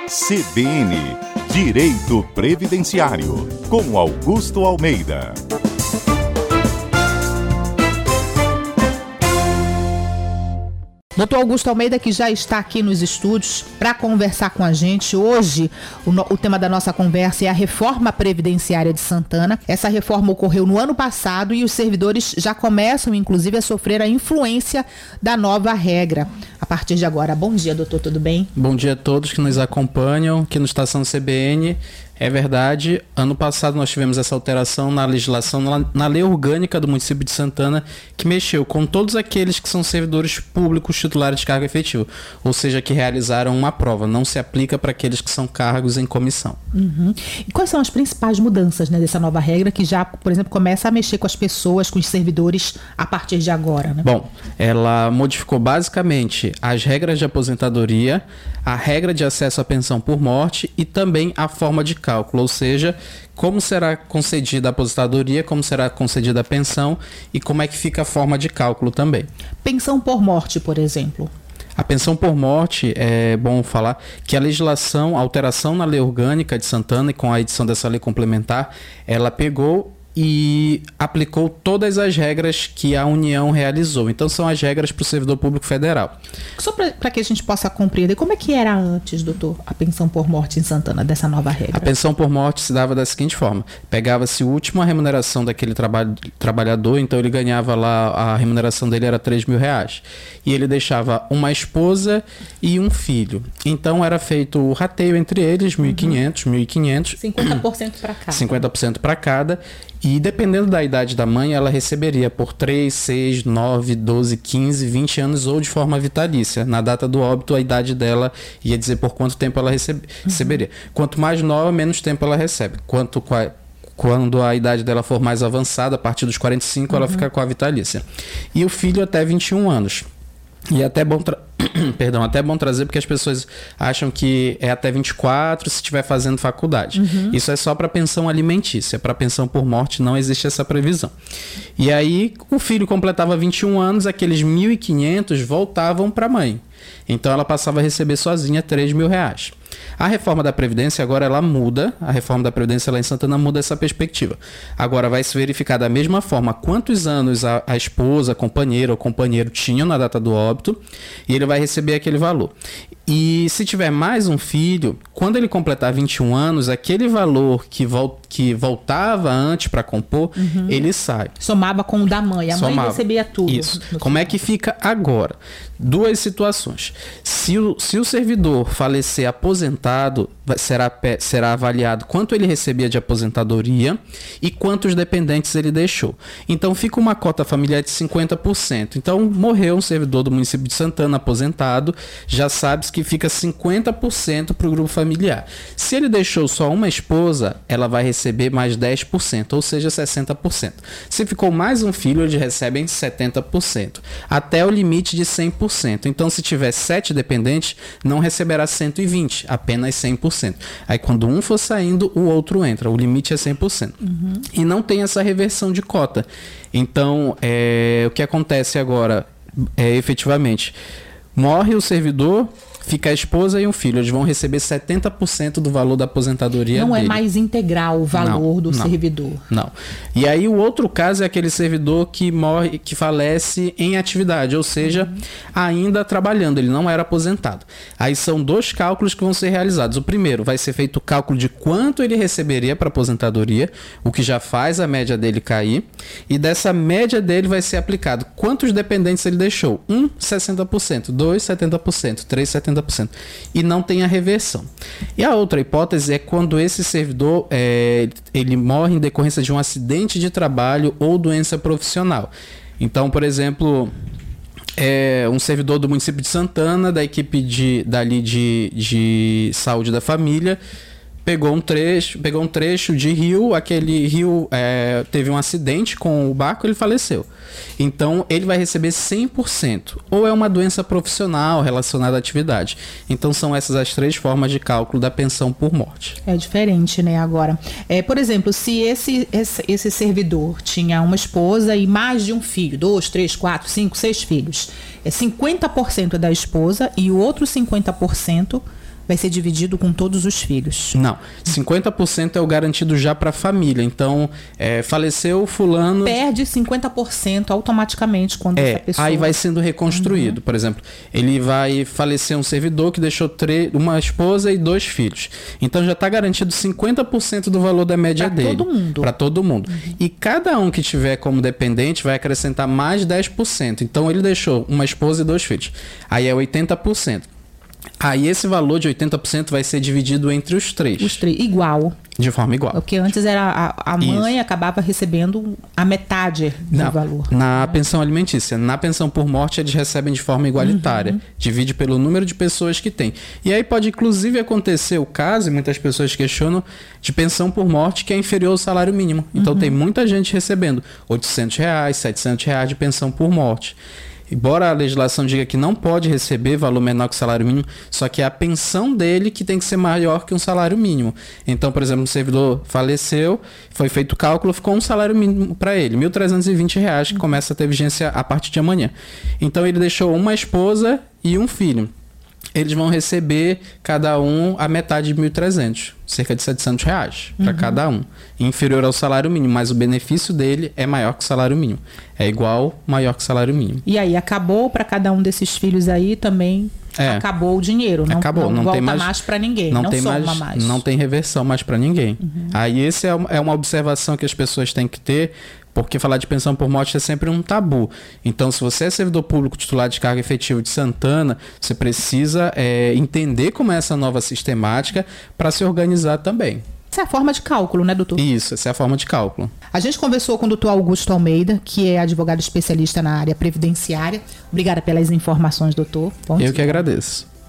CBN Direito Previdenciário, com Augusto Almeida. Dr. Augusto Almeida, que já está aqui nos estúdios para conversar com a gente. Hoje, o tema da nossa conversa é a reforma previdenciária de Santana. Essa reforma ocorreu no ano passado e os servidores já começam, inclusive, a sofrer a influência da nova regra. A partir de agora. Bom dia, doutor, tudo bem? Bom dia a todos que nos acompanham aqui no Estação CBN. É verdade, ano passado nós tivemos essa alteração na legislação, na lei orgânica do município de Santana, que mexeu com todos aqueles que são servidores públicos titulares de cargo efetivo, ou seja, que realizaram uma prova. Não se aplica para aqueles que são cargos em comissão. Uhum. E quais são as principais mudanças, né, dessa nova regra que já, por exemplo, começa a mexer com as pessoas, com os servidores a partir de agora? Né? Bom, ela modificou basicamente as regras de aposentadoria, a regra de acesso à pensão por morte e também a forma de cálculo, ou seja, como será concedida a aposentadoria, como será concedida a pensão e como é que fica a forma de cálculo também. Pensão por morte, por exemplo. A pensão por morte, é bom falar que a legislação, a alteração na lei orgânica de Santana e com a edição dessa lei complementar, ela pegou e aplicou todas as regras que a União realizou. Então, são as regras para o servidor público federal. Só para que a gente possa compreender, como é que era antes, doutor, a pensão por morte em Santana, dessa nova regra? A pensão por morte se dava da seguinte forma: pegava-se a última remuneração daquele trabalhador, então ele ganhava lá, a remuneração dele era R$3.000, e ele deixava uma esposa e um filho. Então, era feito o rateio entre eles, 1.500, 1.500. 50% para cada. 50% para cada. E dependendo da idade da mãe, ela receberia por 3, 6, 9, 12, 15, 20 anos ou de forma vitalícia. Na data do óbito, a idade dela ia dizer por quanto tempo ela receberia. Quanto mais nova, menos tempo ela recebe. Quando a idade dela for mais avançada, a partir dos 45, ela fica com a vitalícia. E o filho até 21 anos. E é até bom trazer, porque as pessoas acham que é até 24 se estiver fazendo faculdade. Isso é só para pensão alimentícia. Para pensão por morte não existe essa previsão. E aí o filho completava 21 anos, aqueles 1.500 voltavam para a mãe. Então ela passava a receber sozinha R$3.000. A reforma da Previdência agora ela muda, a reforma da Previdência lá em Santana muda essa perspectiva. Agora vai se verificar da mesma forma quantos anos a esposa, a companheira ou companheiro tinham na data do óbito, e ele vai receber aquele valor. E se tiver mais um filho, quando ele completar 21 anos, aquele valor que voltava antes para compor, ele sai. Somava com o da mãe, a mãe recebia tudo. Isso. Como é que fica agora? Duas situações. Se o servidor falecer aposentado, será avaliado quanto ele recebia de aposentadoria e quantos dependentes ele deixou. Então fica uma cota familiar de 50%. Então morreu um servidor do município de Santana aposentado, já sabe que fica 50% para o grupo familiar. Se ele deixou só uma esposa, ela vai receber mais 10%, ou seja, 60%. Se ficou mais um filho, eles recebem 70%, até o limite de 100%. Então, se tiver 7 dependentes, não receberá 120%, apenas 100%. Aí, quando um for saindo, o outro entra. O limite é 100%. E não tem essa reversão de cota. Então, o que acontece agora é, efetivamente, morre o servidor, fica a esposa e um filho. Eles vão receber 70% do valor da aposentadoria dele. Não é mais integral o valor do servidor. Não. E aí o outro caso é aquele servidor que morre, que falece em atividade, ou seja, ainda trabalhando, ele não era aposentado. Aí são dois cálculos que vão ser realizados. O primeiro vai ser feito o cálculo de quanto ele receberia para aposentadoria, o que já faz a média dele cair, e dessa média dele vai ser aplicado quantos dependentes ele deixou. 60%, 2, 70%, 3, 70%. E não tem a reversão. E a outra hipótese é quando esse servidor ele morre em decorrência de um acidente de trabalho ou doença profissional. Então, por exemplo, um servidor do município de Santana, da equipe de saúde da família, pegou um trecho de rio, aquele rio teve um acidente com o barco, ele faleceu. Então, ele vai receber 100%. Ou é uma doença profissional relacionada à atividade. Então, são essas as três formas de cálculo da pensão por morte. É diferente, né, agora. Por exemplo, se esse servidor tinha uma esposa e mais de um filho, 2, 3, 4, 5, 6 filhos, 50% é da esposa e o outro 50% vai ser dividido com todos os filhos? Não, 50% é o garantido já para a família. Então, faleceu fulano... Perde 50% automaticamente quando essa pessoa... Aí vai sendo reconstruído. Por exemplo, ele vai falecer um servidor que deixou uma esposa e 2 filhos. Então já está garantido 50% do valor da média dele. Para todo mundo. E cada um que tiver como dependente vai acrescentar mais 10%. Então ele deixou uma esposa e 2 filhos. Aí é 80%. Aí esse valor de 80% vai ser dividido entre os 3. Os 3, igual. De forma igual. Porque antes era a mãe acabava recebendo a metade do valor. Na pensão alimentícia. Na pensão por morte eles recebem de forma igualitária. Divide pelo número de pessoas que tem. E aí pode inclusive acontecer o caso, e muitas pessoas questionam, de pensão por morte que é inferior ao salário mínimo. Então tem muita gente recebendo R$800, R$700 de pensão por morte. Embora a legislação diga que não pode receber valor menor que o salário mínimo, só que é a pensão dele que tem que ser maior que um salário mínimo. Então, por exemplo, um servidor faleceu, foi feito o cálculo, ficou um salário mínimo para ele, R$1.320, que começa a ter vigência a partir de amanhã. Então, ele deixou uma esposa e um filho. Eles vão receber cada um a metade de 1.300, cerca de R$700 para cada um, inferior ao salário mínimo, mas o benefício dele é maior que o salário mínimo, é igual, maior que o salário mínimo. E aí acabou para cada um desses filhos aí também, acabou o dinheiro, não volta mais para ninguém, não soma mais. Não tem reversão mais para ninguém. Aí esse é uma observação que as pessoas têm que ter, porque falar de pensão por morte é sempre um tabu. Então, se você é servidor público titular de cargo efetivo de Santana, você precisa entender como é essa nova sistemática para se organizar também. Essa é a forma de cálculo, né, doutor? Isso, essa é a forma de cálculo. A gente conversou com o doutor Augusto Almeida, que é advogado especialista na área previdenciária. Obrigada pelas informações, doutor. Eu que agradeço.